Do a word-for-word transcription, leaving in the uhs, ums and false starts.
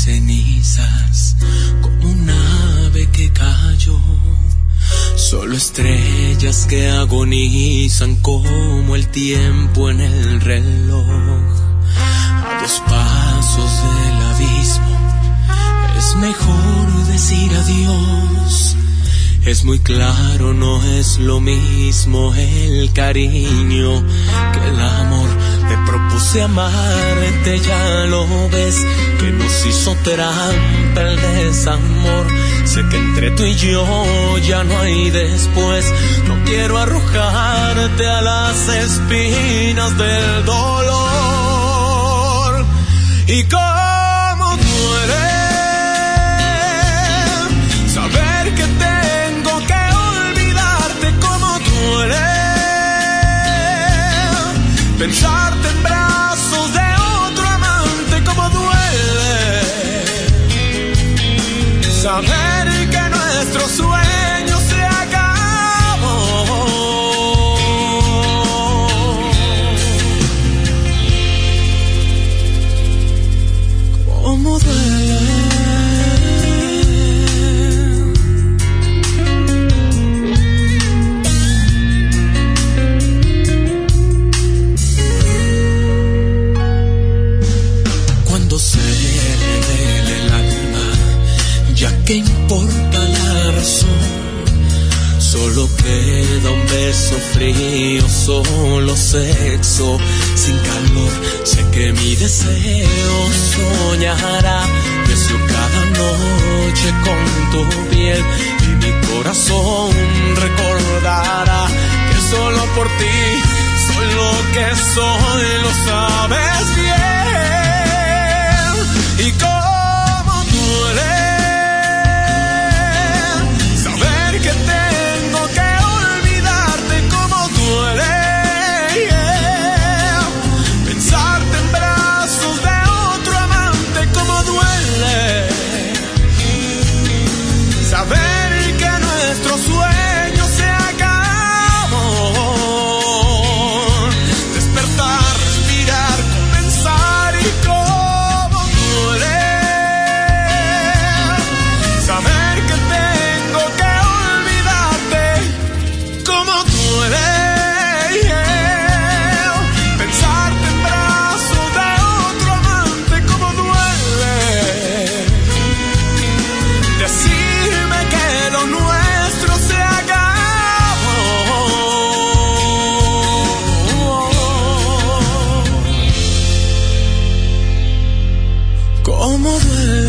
cenizas, como un ave que cayó. Solo estrellas que agonizan como el tiempo en el reloj. A dos pasos del abismo es mejor decir adiós. Es muy claro, no es lo mismo el cariño que el amor. Te propuse amarte, ya lo ves, que nos hizo trampa el desamor. Sé que entre tú y yo ya no hay después. No quiero arrojarte a las espinas del dolor. Y cómo duele saber que tengo que olvidarte. Cómo duele pensarte en brazos de otro amante. Cómo duele saber que nuestro sueño se acabó. Cómo duele cuando se revele el alma. Ya que importa la razón, solo queda un beso frío, solo sexo sin calor. Sé que mi deseo soñará, deseo cada noche con tu piel, y mi corazón recordará que solo por ti soy lo que soy, lo sabes bien. Y cómo duele que tengo que olvidarte. Cómo duele yeah. pensarte en brazos de otro amante. Cómo duele saber que nuestro sueño se acabó. Despertar, respirar, comenzar. Y cómo duele saber que tengo que pensarte en brazos de otro amante. Cómo duele decirme que lo nuestro se acabó. Cómo duele